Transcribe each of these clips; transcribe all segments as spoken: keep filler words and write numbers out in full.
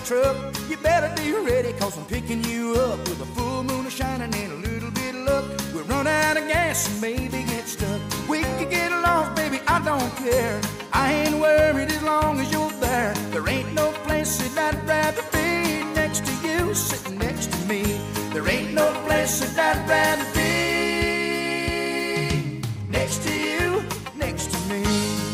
truck. You better be ready, cause I'm picking you up with a full moon shining and a little bit of luck. We'll run out of gas and maybe get stuck. We could get lost, baby, I don't care. I ain't worried as long as you're there. There ain't no place that I'd rather be next to you, sitting next to me. There ain't no place that I'd rather be next to you, next to me.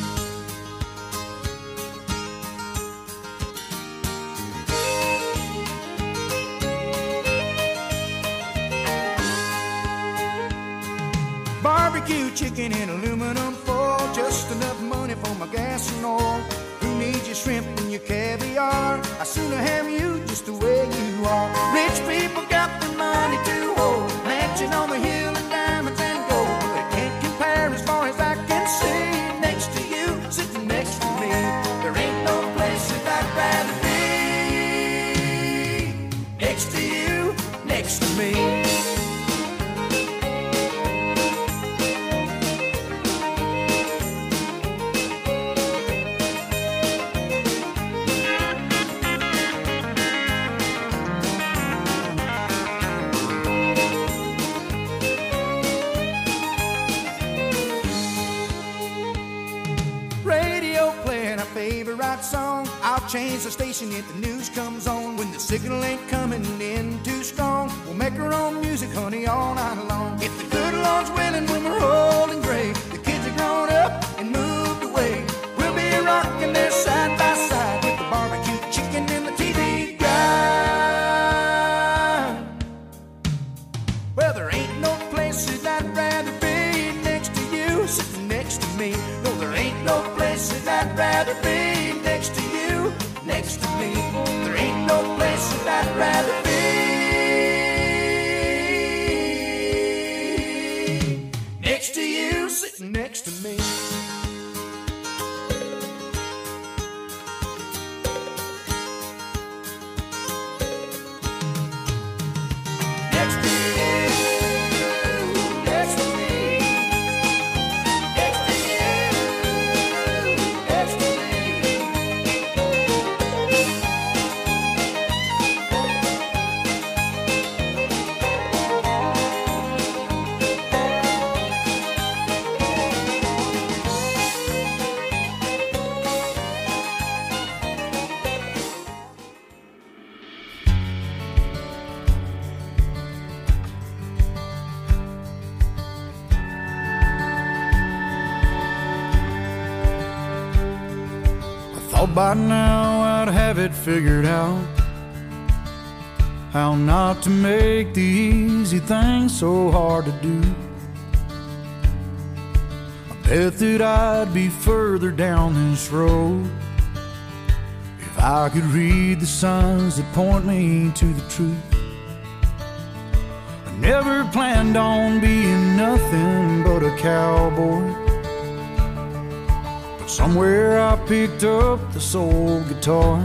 Barbecue chicken in aluminum foil, just enough money for my gas and oil. Who needs your shrimp and your caviar? I'd sooner have you just the way you are. Rich people got the money to hold, mansion on the hill and diamonds and gold. They can't compare as far as I can see. Next to you, sitting next to me. There ain't no place that I'd rather be next to you, next to me. Song. I'll change the station if the news comes on. When the signal ain't coming in too strong, we'll make our own music, honey, all night long. If the good Lord's willing, when we're old and gray, the kids are grown up and moved away, we'll be rocking there side by side with the barbecue chicken and the T V guide. Well, there ain't no place that I'd rather be next to you, sitting next to me. No, there ain't no place that I'd rather be next to you, next to me. There ain't no place that I'd rather be next to you, sitting next to me. Next to you. By now I'd have it figured out, how not to make the easy things so hard to do. I bet that I'd be further down this road if I could read the signs that point me to the truth. I never planned on being nothing but a cowboy. Somewhere I picked up this old guitar.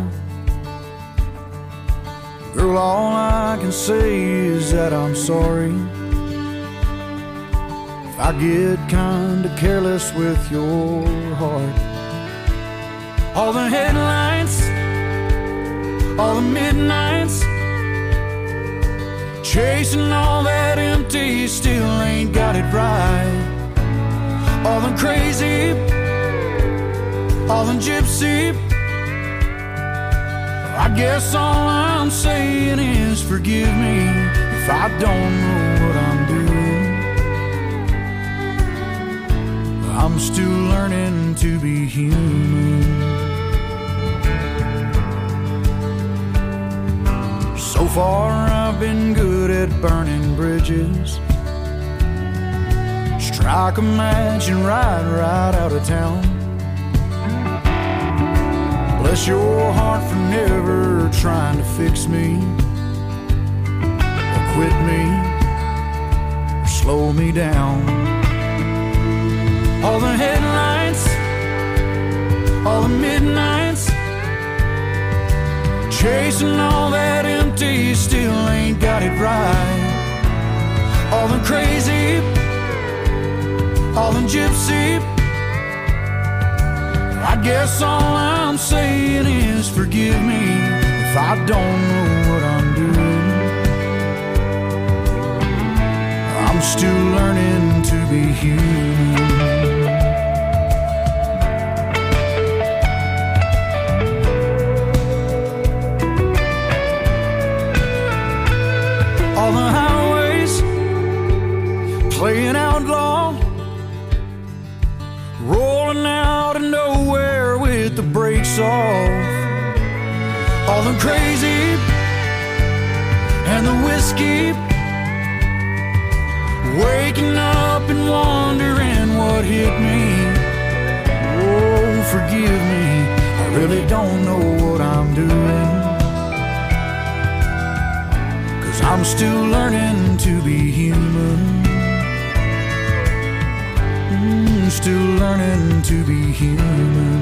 Girl, all I can say is that I'm sorry if I get kinda careless with your heart. All the headlights, all the midnights, chasing all that empty, still ain't got it right. All the crazy, all in gypsy, I guess all I'm saying is forgive me if I don't know what I'm doing. I'm still learning to be human. So far I've been good at burning bridges, strike a match and ride right out of town. Bless your heart for never trying to fix me, or quit me, or slow me down. All the headlights, all the midnights, chasing all that empty, still ain't got it right. All the crazy, all the gypsy, I guess all I'm saying is forgive me if I don't know what I'm doing. I'm still learning to be human. On the highways, playing outlaw, rolling out of nowhere with the brakes off. All the crazy and the whiskey, waking up and wondering what hit me. Oh, forgive me, I really don't know what I'm doing, 'cause I'm still learning to be human. Mm, still learning to be human.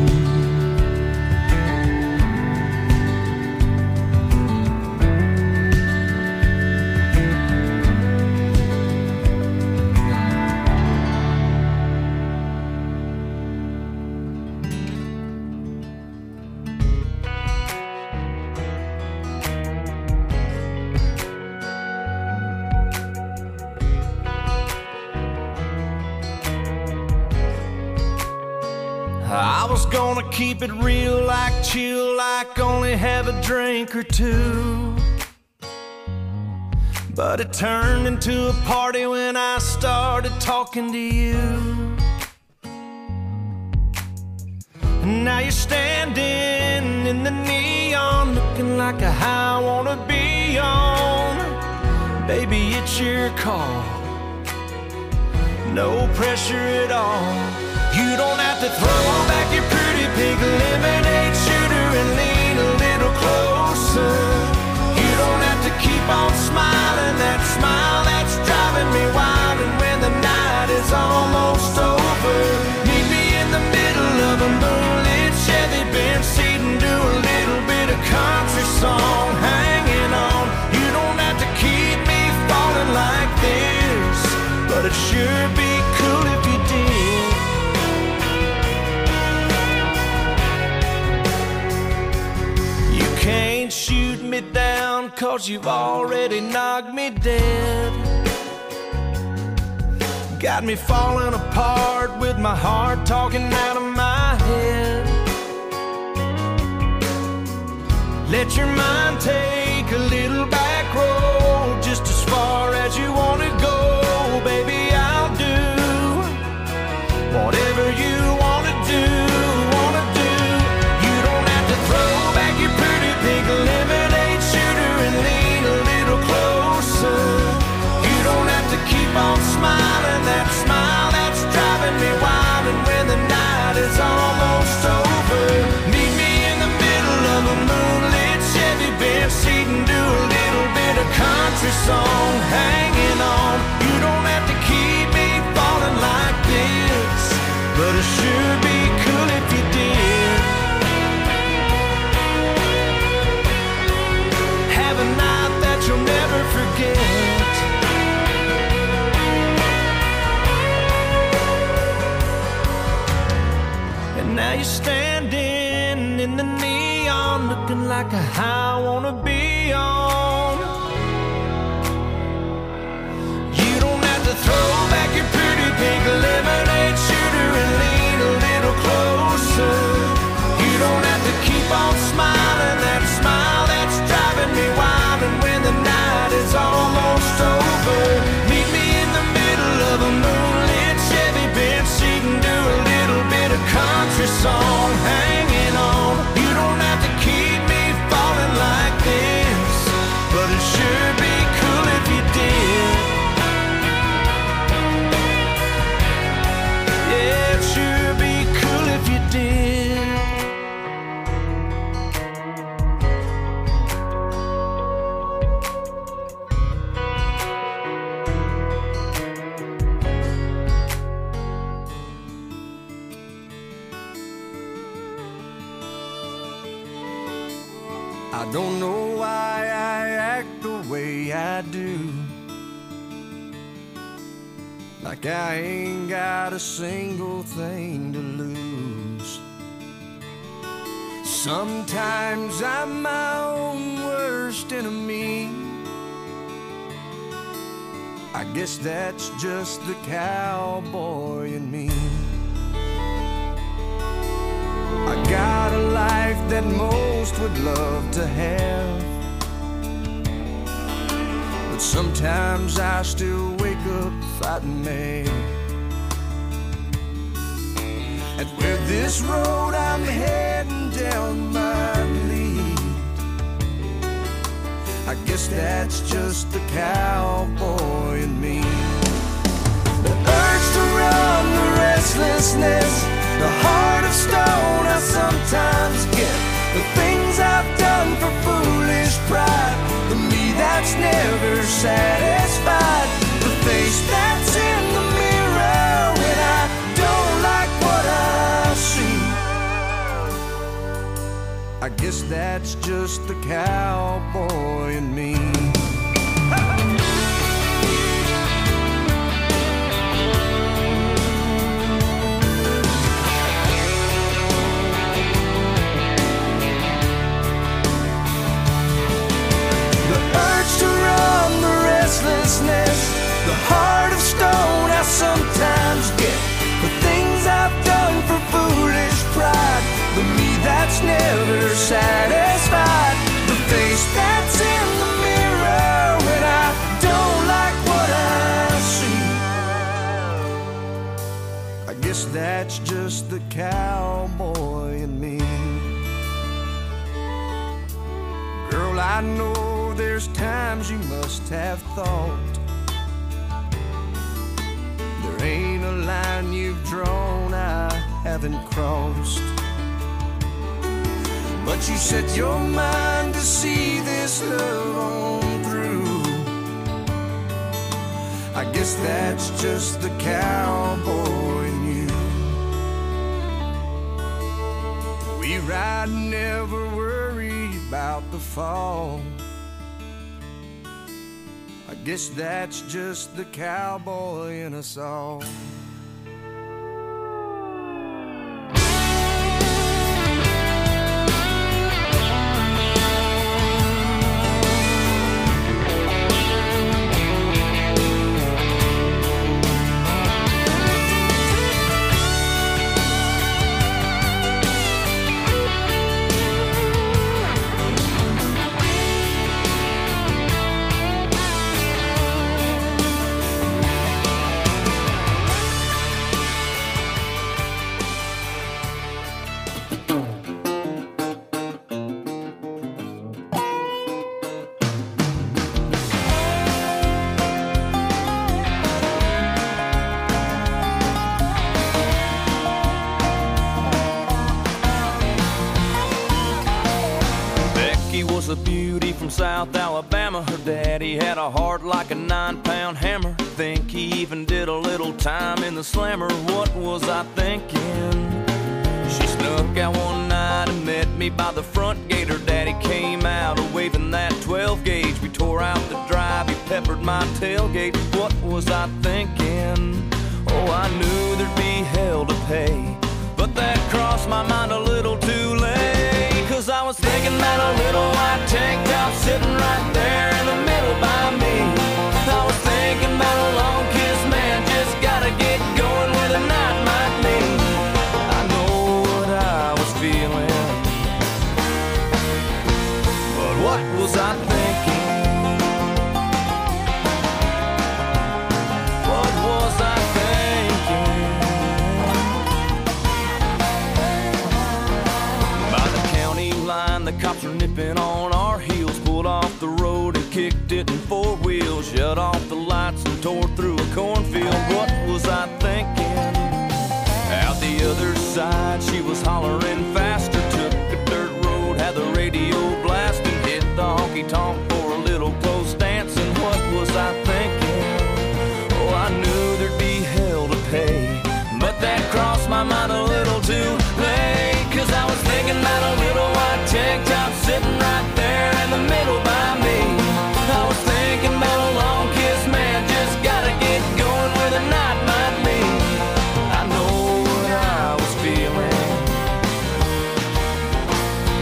I was gonna keep it real, like chill, like only have a drink or two, but it turned into a party when I started talking to you. And now you're standing in the neon, looking like a high I wanna be on. Baby, it's your call, no pressure at all. You don't have to throw back your pretty pink lemonade shooter and lean a little closer. You don't have to keep on smiling, that smile that's driving me wild. And when the night is almost over, meet me in the middle of a moonlit Chevy Benz seat and do a little bit of country song, hanging on. You don't have to keep me falling like this, but it'd sure be cool if you did. Can't shoot me down, 'cause you've already knocked me dead. Got me falling apart with my heart talking out of my head. Let your mind take a little back road, just as far as you want to go. Baby, I'll do whatever you want to do, want to do. You don't have to throw back your pretty pink lemonade shooter and lean a little closer. You don't have to keep on smiling, that smile that's driving me wild. And when the night is almost over, meet me in the middle of a moonlit Chevy Benz seat and do a little bit of country song, hanging on. You don't have to keep me falling like this, but it sure be cool if you did. Have a night that you'll never forget. And now you're standing in the neon, looking like a high I wanna be on. You don't have to throw back your pretty pink lemonade shooter and lean a little closer. You don't have to keep on smiling, that smile that's driving me wild. And when the night is almost over, meet me in the middle of a moonlit Chevy Benz seat and do a little bit of country song, hanging on. You don't have to keep me falling like this, but it sure be cool if you did. Yeah, it sure be cool if you did. I don't know why I act the way I do, like I ain't got a single thing to lose. Sometimes I'm my own worst enemy. I guess that's just the cowboy in me. I got a life that most would love to have, but sometimes I still wake up fighting mad. And where this road I'm heading down might lead, I guess that's just the cowboy in me. The urge to run, the restlessness, the heart of stone I sometimes get, the things I've done for foolish pride, the me that's never satisfied, the face that's in the mirror when I don't like what I see. I guess that's just the cowboy in me. The heart of stone I sometimes get, the things I've done for foolish pride, the me that's never satisfied, the face that's in the mirror when I don't like what I see. I guess that's just the cowboy in me. Girl, I know there's times you must have thought there ain't a line you've drawn I haven't crossed, but you set your mind to see this love on through. I guess that's just the cowboy in you. We ride, never worry about the fall. I guess that's just the cowboy in us all. A beauty from South Alabama. Her daddy had a heart like a nine-pound hammer. Think he even did a little time in the slammer. What was I thinking? She snuck out one night and met me by the front gate. Her daddy came out waving that twelve gauge. We tore out the drive, he peppered my tailgate. What was I thinking? Oh, I knew there'd be hell to pay, but that crossed my mind a little too late. Cause I was thinking about a little white tank top sitting right there in the middle by me. I was thinking about a long kiss, man, just gotta get going where the night might lead. I know what I was feeling, but what was I thinking? What was I thinking? By the county line, the cops were nipping on our heels. Pulled off the road and kicked it in four wheels. Shut off the lights and tore through a cornfield. What was I thinking? Out the other side, she was hollering faster. Took a dirt road, had the radio blasting. Hit the honky-tonk for a little close dancing. What was I thinking? Oh, I knew there'd be hell to pay, but that crossed my mind a little too late. Cause I was thinking about a little white tank top sitting right there in the middle by me. I was thinking about a long kiss, man, just gotta get going where the night might lead. I know what I was feeling,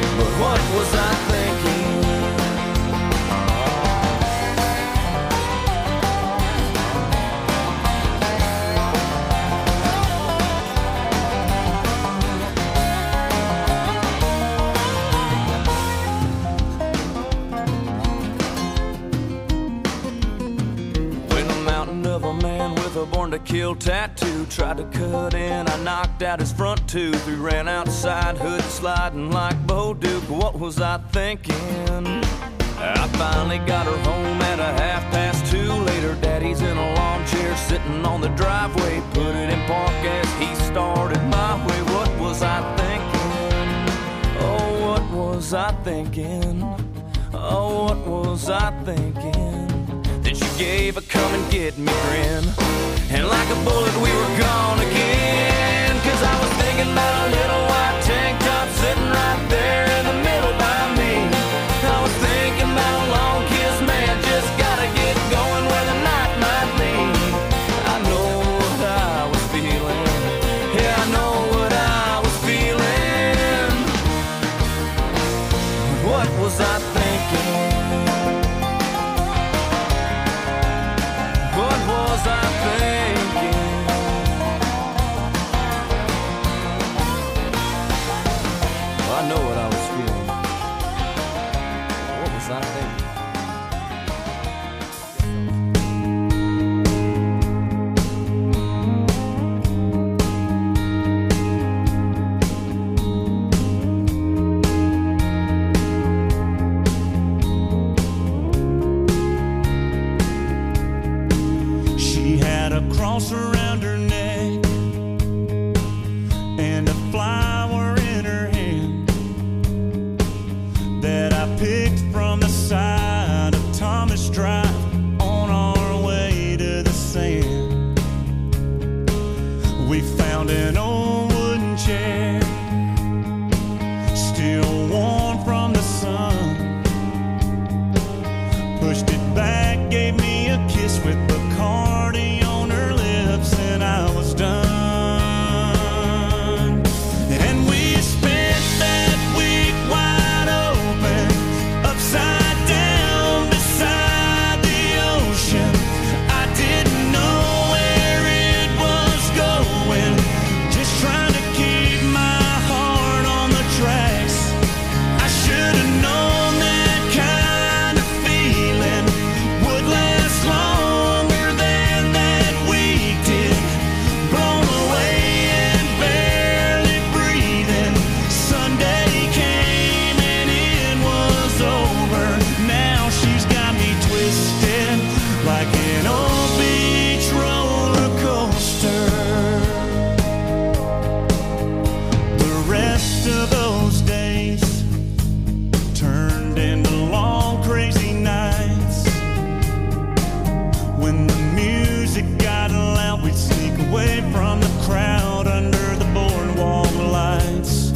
little tattoo. Tried to cut in, I knocked out his front tooth. We ran outside, hood sliding like Bo Duke. What was I thinking? I finally got her home at a half past two. Later, Daddy's in a lawn chair sitting on the driveway. Put it in park as he started my way. What was I thinking? Oh, what was I thinking? Oh, what was I thinking? Then she gave a come and get me grin, and like a bullet we were gone again. Cause I was thinking about a little white tank top sitting right there in the middle by me. I was thinking about a long kiss, man, just gotta get going where the night might lead. I know what I was feeling, yeah, I know what I was feeling. What was I thinking? What was I thinking? I know what I was feeling. What was I thinking? She had a cross around her neck and a flower in her hand that I picked from the side of Thomas Drive on our way to the sand. We found an old wooden chair, still warm from the sun. Pushed it back, gave me a kiss with Bacardi on her lips, and I was done. And we spent that week wide open, upside down beside the ocean. I didn't know where it was going, just trying to keep my heart on the tracks. I should have known that kind of feeling would last longer than that week did. Blown away and barely breathing. Sunday came and it was over. Now she's got me twisted like an old beach roller coaster. The rest of those days turned into long crazy nights. When the music got loud, we'd sneak away from the crowd under the boardwalk lights.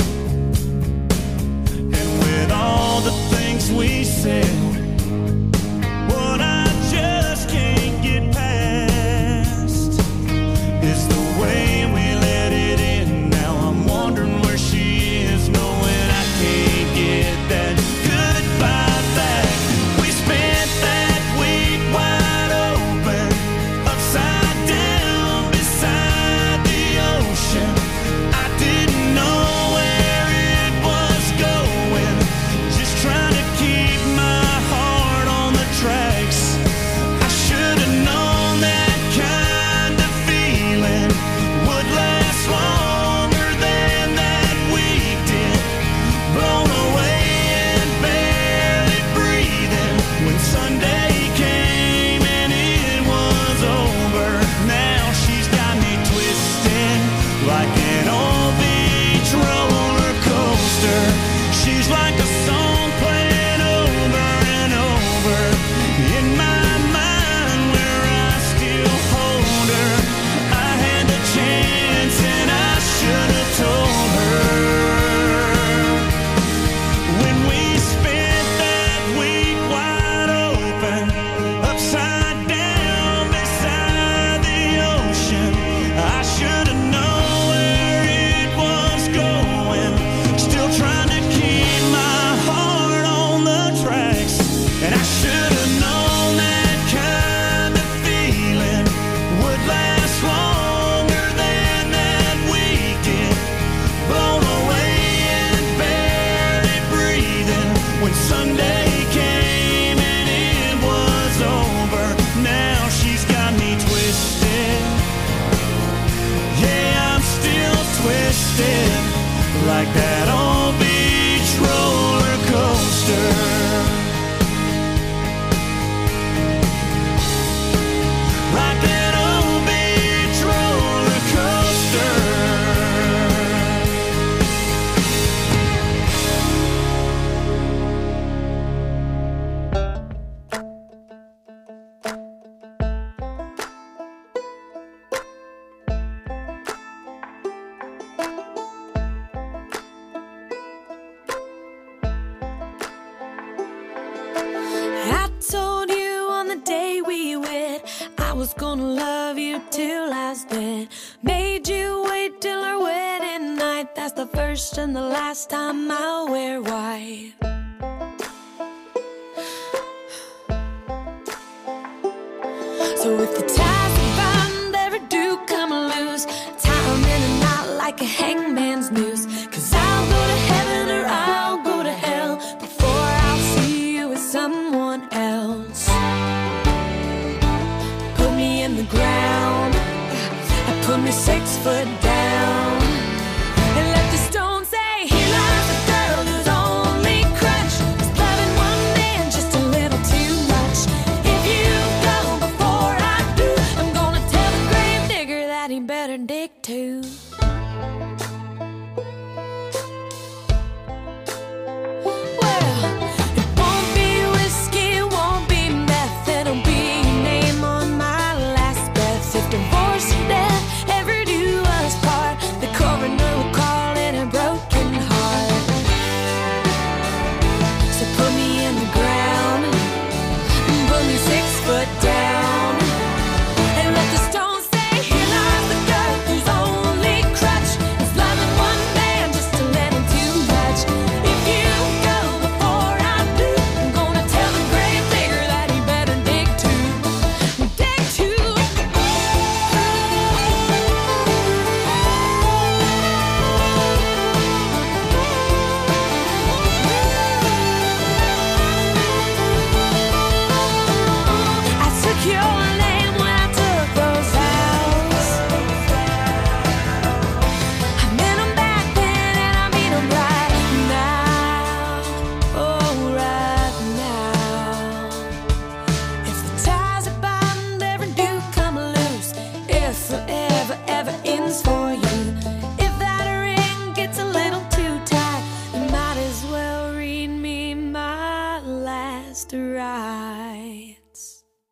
And with all the things we said, what I just can't get past is the way we let it in. Now I'm wondering where she is, knowing I can't get that goodbye back. We spent that week wide open, upside down beside the ocean. I didn't know where it was going, just trying to keep my heart on the tracks. I should have known that kind of feeling would last longer than that week did. Blown away and barely breathing when Sunday came and it was over. Now she's got me twisted like an old beach roller coaster. She's like a song playing over and over in my mind, where I still hold her. I had the chance and I should have told her. When we spent that week wide open, upside down beside the ocean, I should have known where it was going. Still trying to keep my heart twisted like that old beach roller coaster. Like that old beach roller coaster. I told you on the day we wed I was gonna love you till I was dead. Made you wait till our wedding night. That's the first and the last time I'll wear white. So if the ties we bind ever do come loose, tie 'em in a knot like a hangman's noose. 'Cause I'll go to heaven or I'll go to hell before I'll see you with someone else. Put me in the ground, put me six foot down, and let the stone say, here lies the girl whose only crutch is loving one man just a little too much. If you go before I do, I'm gonna tell the grave digger that he better dig too. Well, it won't be whiskey, it won't be meth, it'll be your name on my last breath. If divorce and death ever do us part, the coroner will call it a broken heart. So put me in the ground, and put me six foot down, and let the stone say, here lies the girl whose only crutch is loving one man just a little too much. If you go before I do, I'm gonna tell the grave digger that he better dig too. Dig too. I took your name when I took those vows. I meant 'em back then and I mean 'em right now. Oh, right now. If the ties that bind ever do come loose, if forever ever ends for you, if that ring gets a little too tight, you might as well read me my last rites.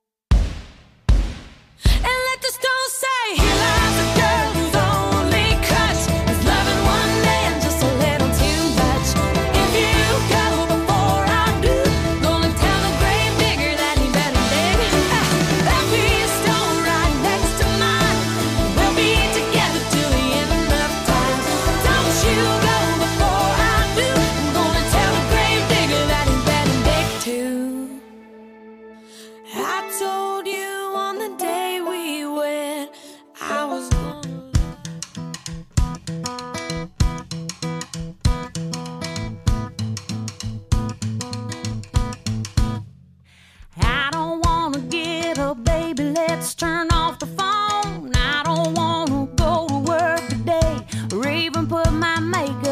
And let the stone say, here lies the girl whose only crutch is loving one man just a little too much. If you go before I do, gonna tell the grave digger that he better dig. There'll be a stone right next to mine. We'll be together till the end of time. Don't you go before I do, I'm gonna tell the grave digger that he better dig too. I told you on the day we wed I was gonna. I don't wanna get up, baby, let's turn off the phone. I don't wanna go to work today or even put my makeup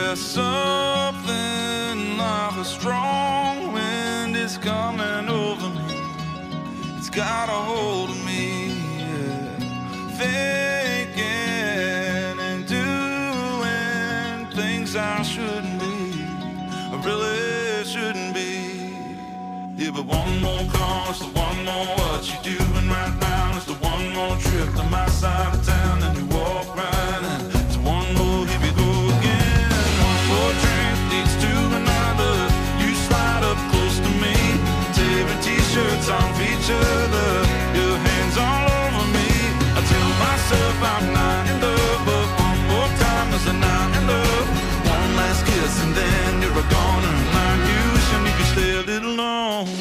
There's something like a strong wind is coming over me. It's got a hold of me, yeah. Thinking and doing things I shouldn't be, I really shouldn't be. Yeah, but one more call, it's the one more what you doing right now. It's the one more trip to my side of town, and you walk right in. It's one more, here we go again. One more drink leads to another. You slide up close to me, tearing t-shirts off each other, your hands all over me. I tell myself I'm not in love, but one more time is a not in love. One last kiss and then you're gone, and I'm you wishing you could stay a little longer.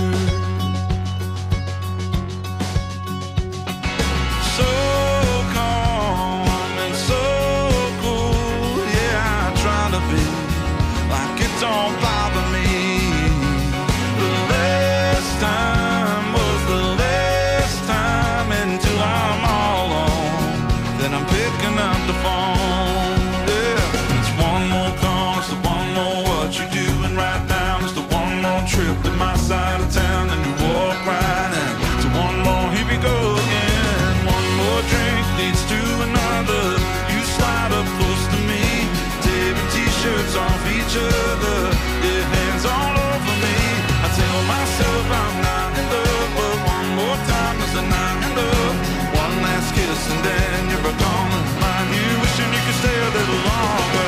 So calm and so cool, yeah, I try to be like it don't bother me. The last time was the last time until I'm all alone, then I'm picking up the phone. Yeah, it's one more call, it's the one more what you doing right now. It's the one more trip to my side of town, and you walk right in. It's one more, here we go again. One more drink leads to another. You slide up close to me, tearing t-shirts off each other, your hands all over me. I tell myself I'm not in love, but one more time is a not in love. One last kiss and then you're gone, and mind you wishing you could stay a little longer.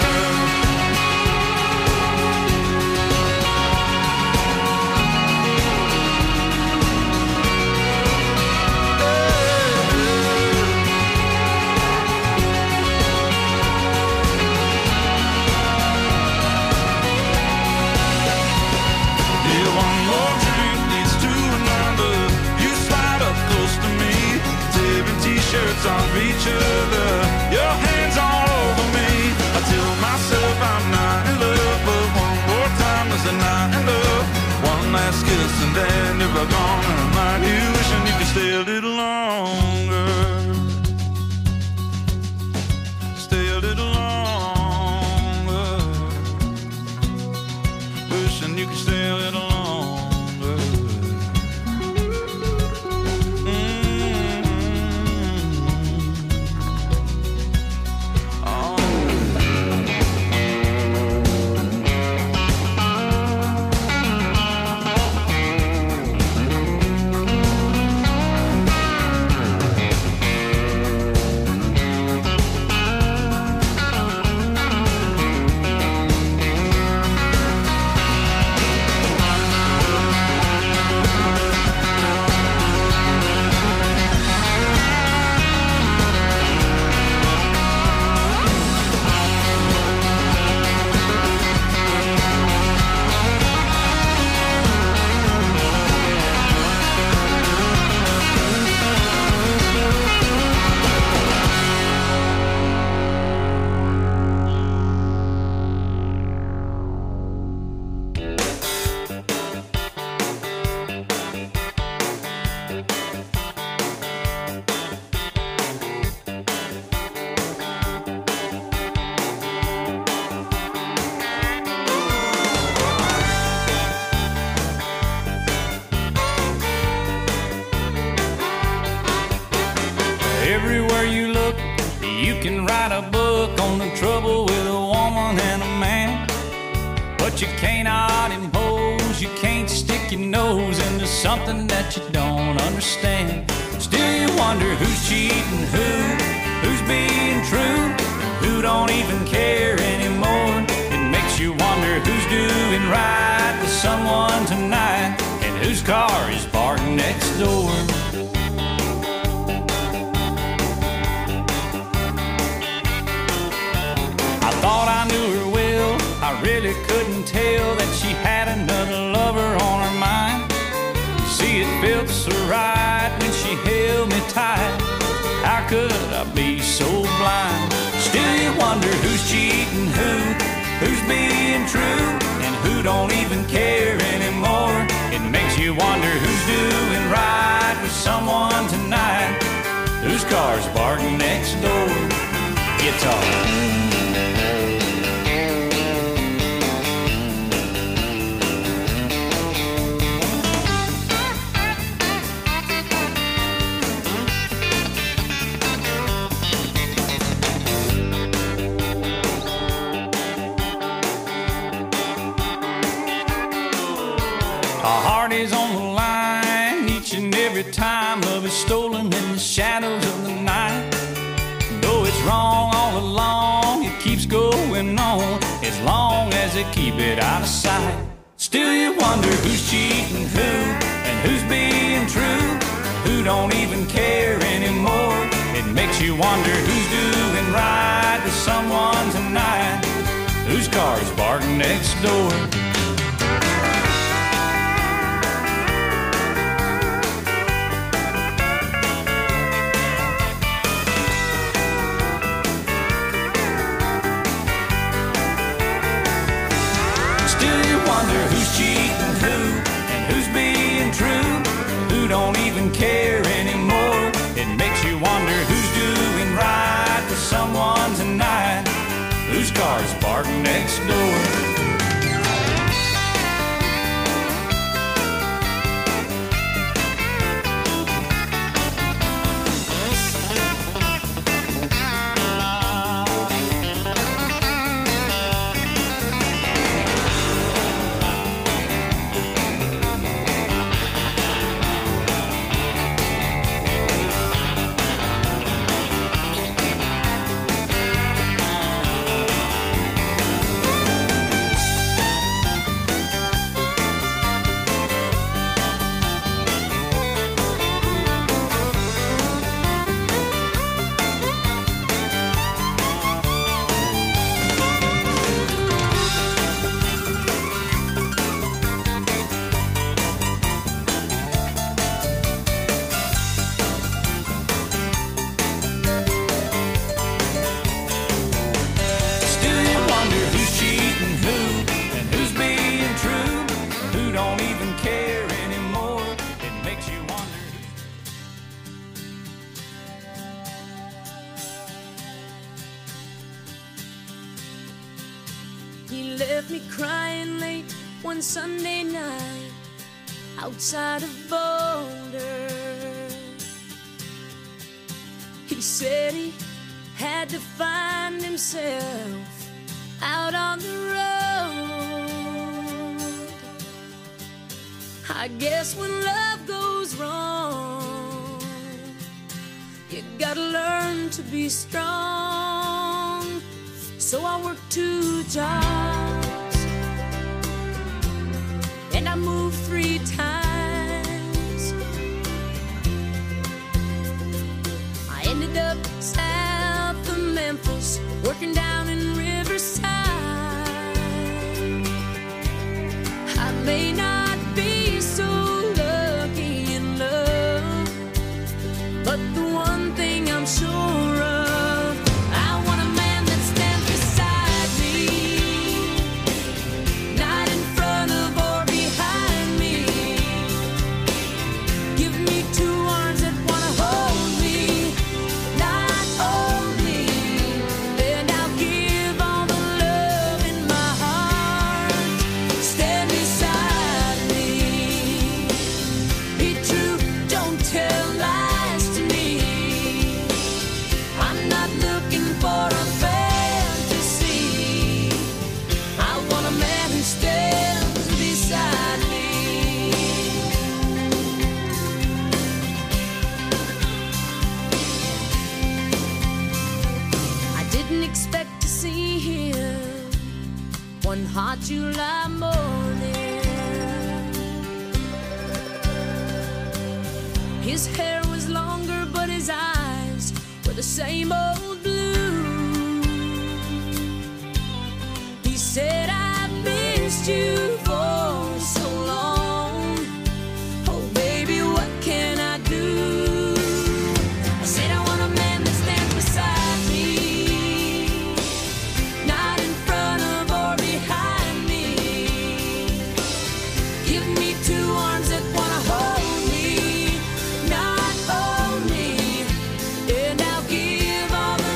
Shirts off each other, your hands all over me. I tell myself I'm not in love, but one more time is a not in love. One last kiss and then you're gone, and I'm like you wishing you could stay a little longer. Stay a little longer. Wishing you could stay a little longer. Everywhere you look, you can write a book on the trouble with a woman and a man. But you cannot impose, you can't stick your nose into something that you don't understand. Still you wonder who's cheating who, who's being true, who don't even care anymore. It makes you wonder who's doing right with someone tonight, and whose car is parked next door. Thought I knew her well, I really couldn't tell that she had another lover on her mind. You see, it felt so right when she held me tight. How could I be so blind? Still you wonder who's cheating who, who's being true, and who don't even care anymore. It makes you wonder who's doing right with someone tonight, whose car's parked next door. Guitar. time, love is stolen in the shadows of the night. Though it's wrong all along, it keeps going on as long as they keep it out of sight. Still you wonder who's cheating who and who's being true, who don't even care anymore. It makes you wonder who's doing right to someone tonight, whose car's parked next door. Who's cheating who and who's being true, who don't even care anymore. It makes you wonder who's doing right to someone tonight, whose car's parked next door. He left me crying late one Sunday night outside of Boulder. He said he had to find himself out on the road. I guess when love goes wrong, you gotta learn to be strong. So I worked two jobs and I moved three times. I ended up south of Memphis, working down in Riverside. I may not be so lucky in love, but the one thing I'm sure of, one hot July morning. His hair was longer, but his eyes were the same old blue. He said, I missed you for so long. Oh, baby, what can I do? I said, I want a man that stands beside me, not in front of behind me. Give me two arms that wanna hold me, not own me, and I'll give all the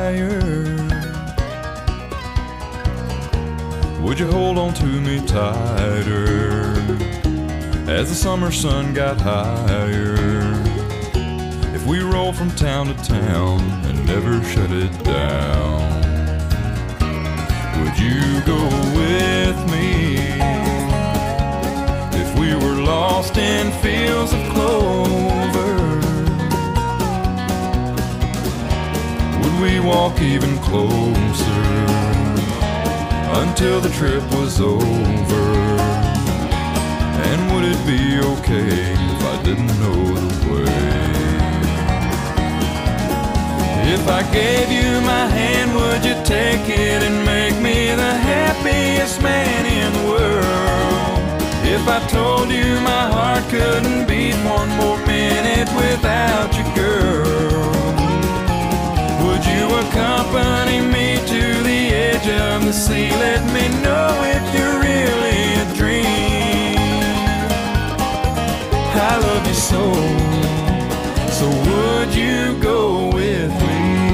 higher? Would you hold on to me tighter as the summer sun got higher? If we roll from town to town and never shut it down, would you go with me? If we were lost in fields of clover, would we walk even closer until the trip was over? And would it be okay if I didn't know the way? If I gave you my hand, would you take it and make me the happiest man in the world? If I told you my heart couldn't beat one more minute without you, girl, would you accompany me to the edge of the sea? Let me know if you're really a dream. I love you so, so would you go with me?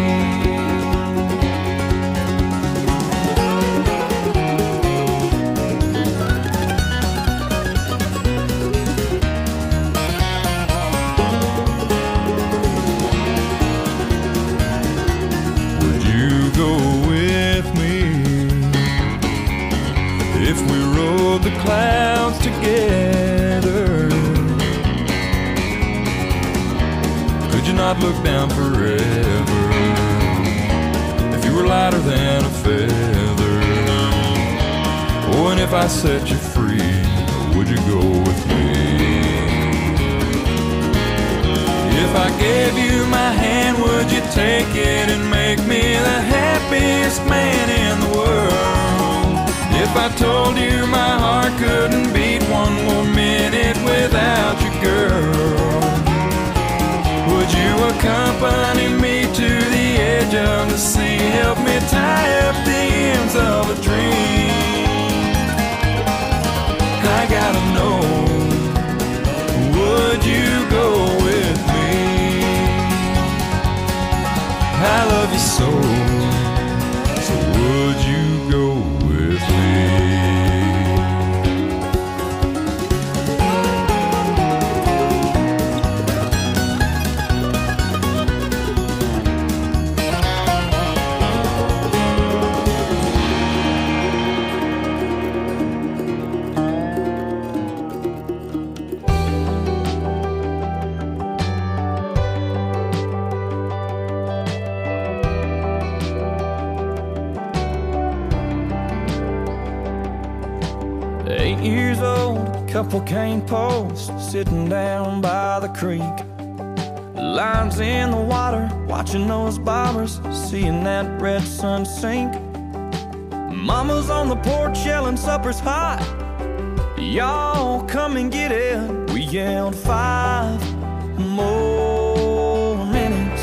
Would you go with me if we rode the clouds together? Could you not look down forever if you were lighter than a feather? Oh, and if I set you free, would you go with me? If I gave you my hand, would you take it and make me the happiest man in the world? If I told you my heart couldn't beat one more minute without you, girl, would you accompany me to the edge of the sea? Help me tie up the ends of a dream. I gotta know, would you go with me? I love you so, so would you go with me? Eight years old, couple cane posts sitting down by the creek. Lines in the water, watching those bobbers, seeing that red sun sink. Mama's on the porch yelling supper's hot. Y'all come and get it. We yelled five more minutes.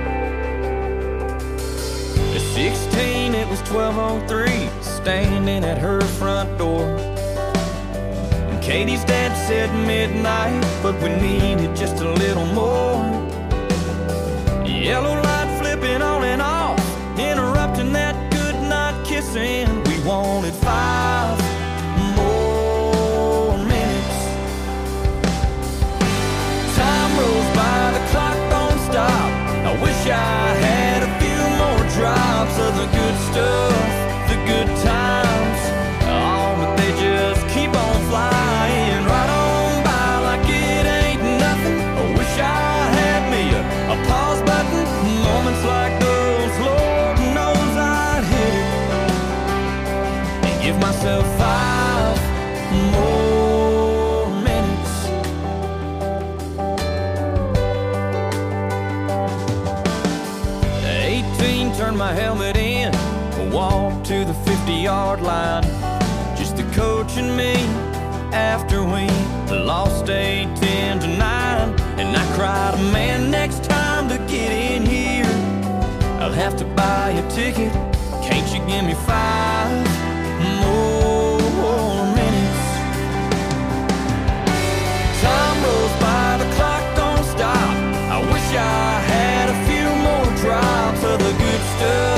At sixteen, it was twelve oh three, standing at her front door. Katie's dad said midnight, but we needed just a little more. Yellow light flipping on and off, interrupting that good night kissing. We wanted five more minutes. Time rolls by, the clock don't stop. I wish I had a few more drops of the good stuff, the good times. Oh, but they just keep on flying right on by like it ain't nothing. I wish I had me a, a pause button. Moments like those, Lord knows I'd hit it and give myself five more minutes. eighteen, turned my helmet in, walked to the fifty-yard line. Just the coach and me after we lost eight, ten to nine. And I cried, man, next time to get in here, I'll have to buy a ticket. Can't you give me five more minutes? Time rolls by, the clock don't stop. I wish I had a few more drops of the good stuff,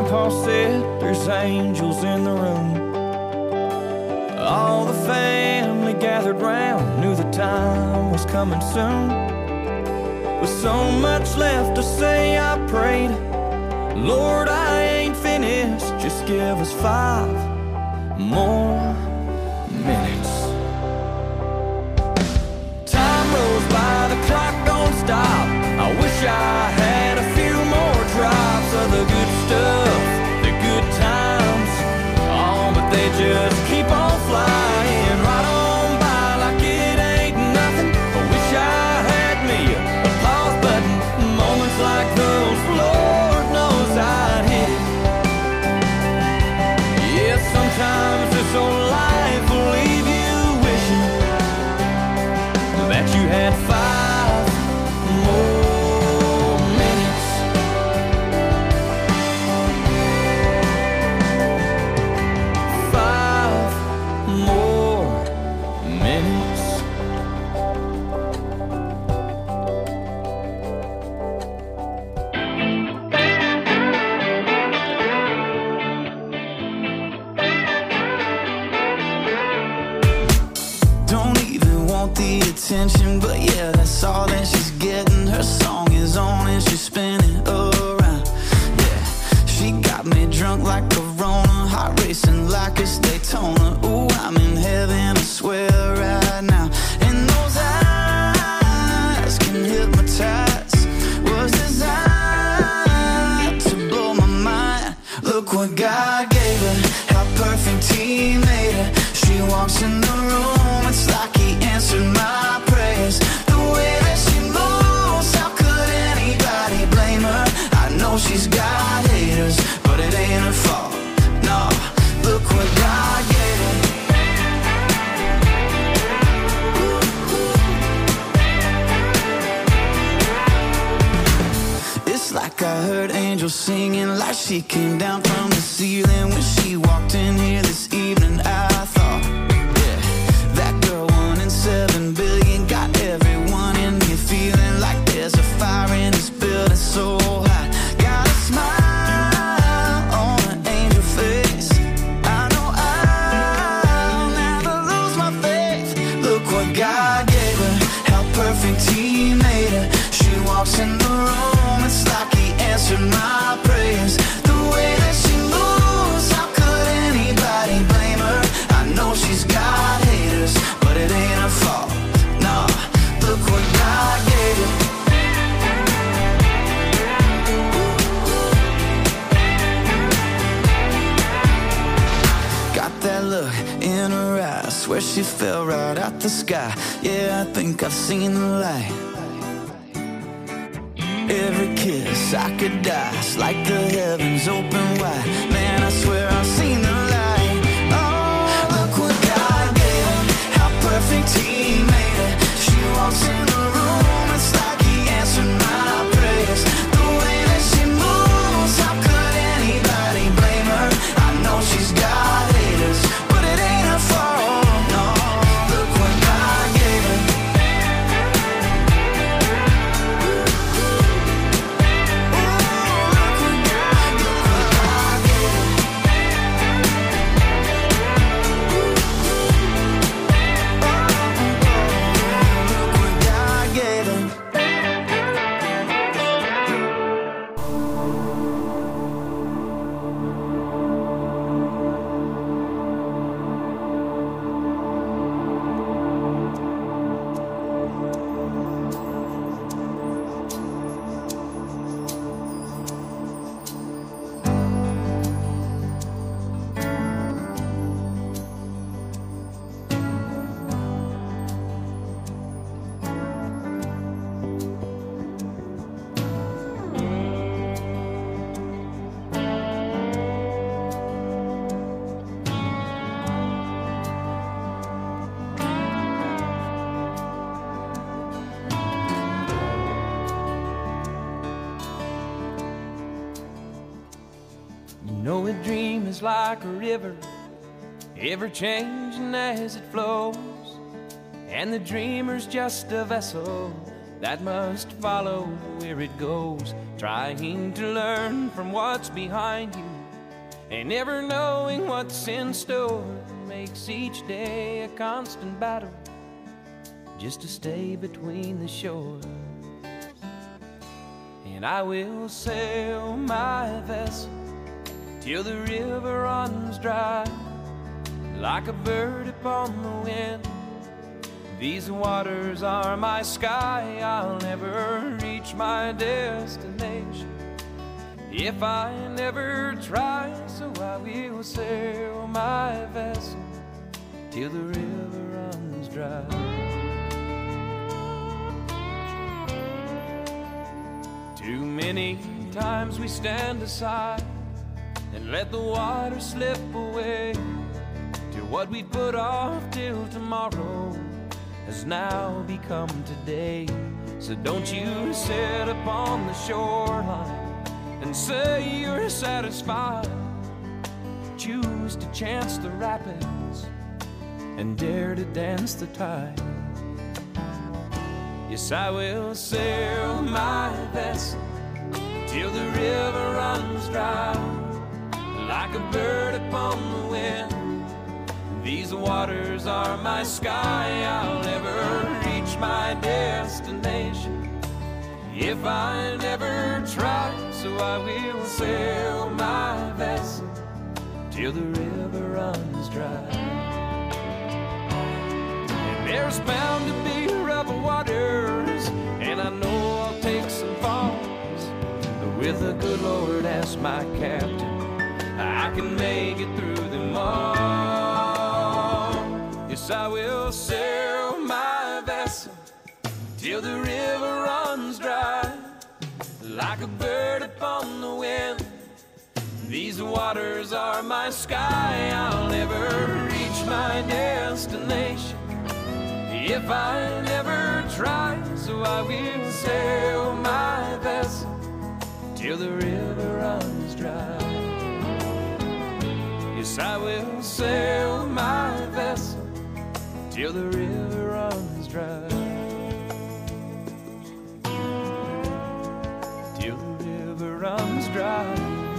grandpa said there's angels in the room. All the family gathered round, knew the time was coming soon. With so much left to say, I prayed, Lord, I ain't finished, just give us five more minutes. Time rolls by, the clock don't stop. I wish I had a few more drops of the good stuff, the good times. Oh, but they just keep on flying right on by like it ain't nothing. I wish I had me a pause button. Moments like those, Lord knows I'd hit it. Yeah, sometimes this old life will leave you wishing that you had five more minutes. Five more minutes. Don't even want the attention, but yeah, that's all that she's getting. Her song is on and she's spinning around. Yeah, she got me drunk like Corona, heart racing like it's Daytona. Ooh, I'm in heaven, I swear right now. And those eyes can hypnotize, was designed to blow my mind. Look what God gave her, how perfect He made her. She walks in the room, it's like He answered my prayers. The way that she moves, how could anybody blame her? I know she's got haters, but it ain't her fault. No, look what God gave her. It's like I heard angels singing, like she came down from the ceiling when she walked in here this evening. I thought, yeah, that girl one in seven billion got everyone in here feeling like there's a fire in this building so hot. Got a smile on an angel face. I know I'll never lose my faith. Look what God gave her, how perfect He made her. She walks in the room, it's like He answered my prayers. The way that she moves, how could anybody blame her? I know she's got haters, but it ain't her fault. No, look what God gave her. Got that look in her eyes, swear she fell right out the sky. Yeah, I think I've seen the light. Every kiss I could die, it's like the heavens open wide. Man, I swear I've seen the light. Oh, look what God gave her, how perfect He made her. She walks in the room, it's like He answered my prayers. The way that she moves, how could anybody blame her? I know she's got haters, but it ain't her fault. No, look what God gave her. know a dream is like a river, ever changing as it flows, and the dreamer's just a vessel that must follow where it goes, trying to learn from what's behind you and never knowing what's in store makes each day a constant battle just to stay between the shores. And I will sail my vessel till the river runs dry, like a bird upon the wind. These waters are my sky, I'll never reach my destination if I never try. So I will sail my vessel till the river runs dry. Too many times we stand aside and let the water slip away till what we put off till tomorrow has now become today. So don't you sit upon the shoreline and say you're satisfied. Choose to chance the rapids and dare to dance the tide. Yes, I will sail my vessel till the river runs dry, like a bird upon the wind. These waters are my sky, I'll never reach my destination if I never try. So I will sail my vessel till the river runs dry. And there's bound to be rough waters, and I know I'll take some falls, but with the good Lord as my captain, I can make it through them all. Yes, I will sail my vessel till the river runs dry, like a bird upon the wind. These waters are my sky, I'll never reach my destination if I never try. So I will sail my vessel till the river runs dry. Yes, I will sail my vessel till the river runs dry. Till the river runs dry.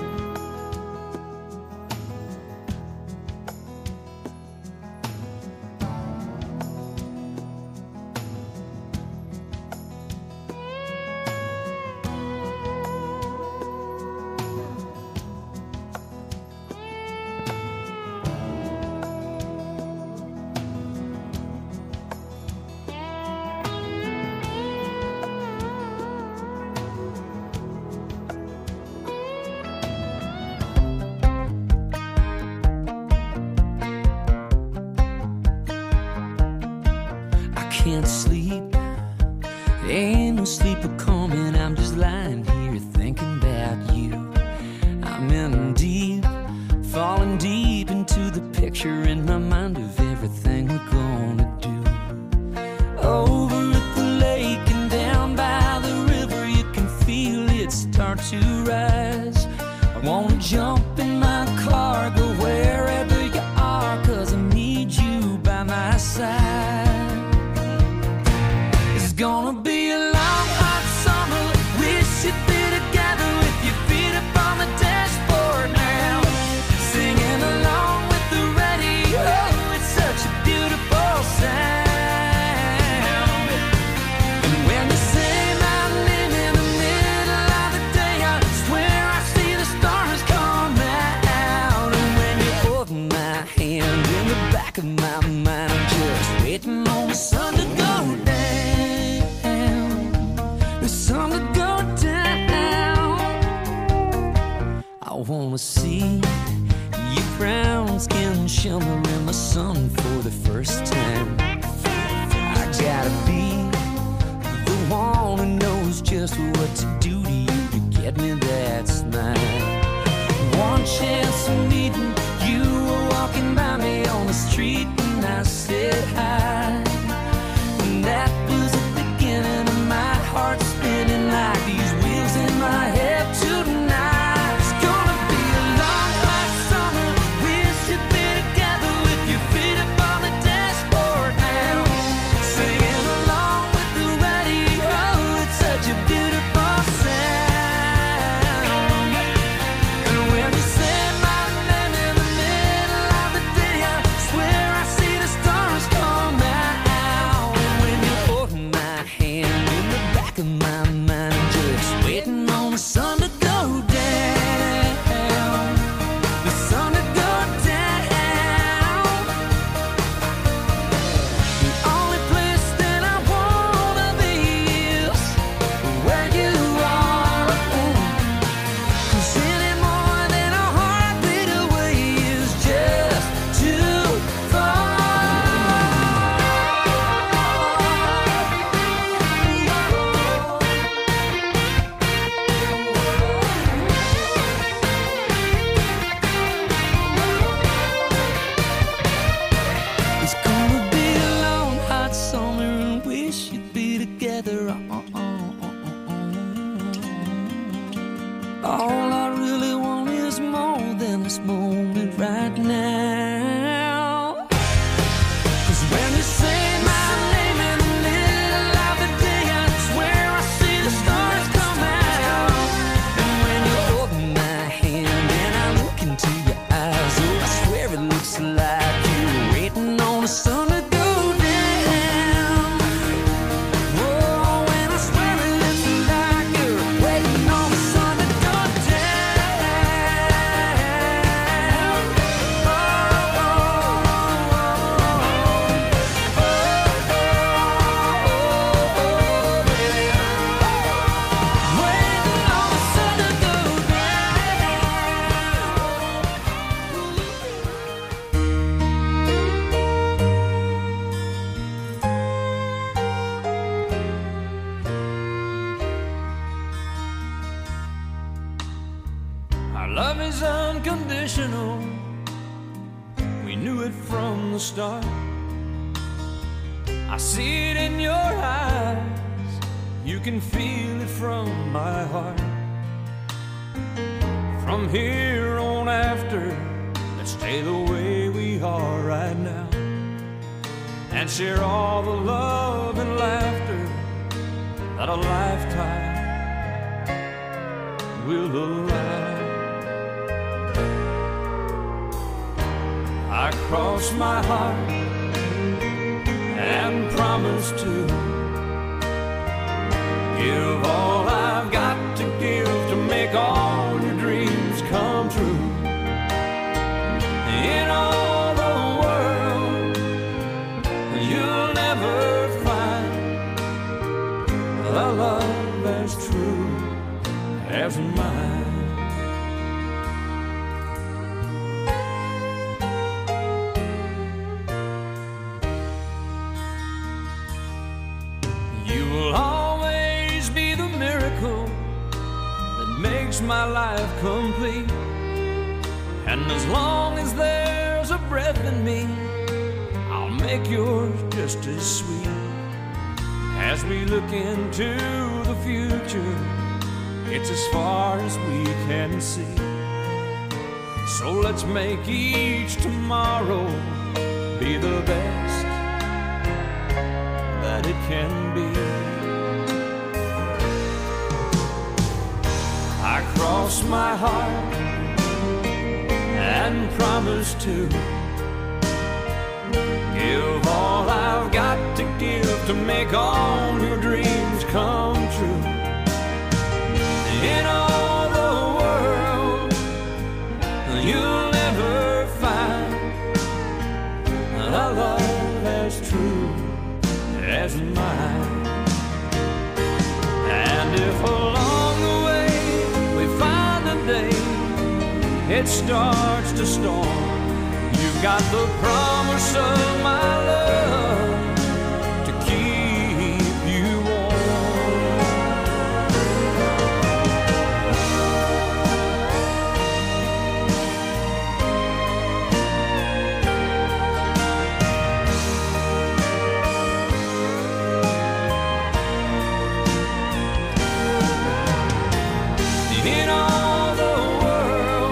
Can't sleep, ain't no sleep coming. I'm just lying here thinking about you. I'm in deep, falling deep into the picture in my mind of everything we're gonna do. Over at the lake and down by the river, you can feel it start to rise. I wanna jump in my car, go wherever you are, 'cause I need you by my side. It's gonna be a long, hot summer. We should be together with your feet up on the dashboard now, singing along with the radio. It's such a beautiful sound. And when you say my name in the middle of the day, I swear I see the stars come out. And when you hold my hand in the back of my mind, I'm just waiting on the sun to go down. Sun to go down. I wanna see your brown skin shimmer in the sun for the first time. I gotta be the one who knows just what to do to you to get me that smile. One chance of meeting you, were walking by me on the street and I said hi. And that was the beginning of my heart spinning like these wheels in my head tonight. It's gonna be a long, hot summer. We should be together with your feet up on the dashboard now, singing along with the radio. It's such a beautiful sound. And when you say my Love is unconditional. We knew it from the start. I see it in your eyes. You can feel it from my heart. From here on after, let's stay the way we are right now and share all the love and laughter that a lifetime will allow. I cross my heart and promise to give all I've got to give to make all your dreams come true. In all the world, you'll never find a love as true as mine. You will always be the miracle that makes my life complete. And as long as there's a breath in me, I'll make yours just as sweet. As we look into the future, it's as far as we can see. So let's make each tomorrow be the best that it can be. I cross my heart and promise to give all I've got to give to make all your dreams come true. In all the world, you'll never find a love as true as mine. And if along the way we find a day it starts to storm, you've got the promise of my love to keep you warm. In all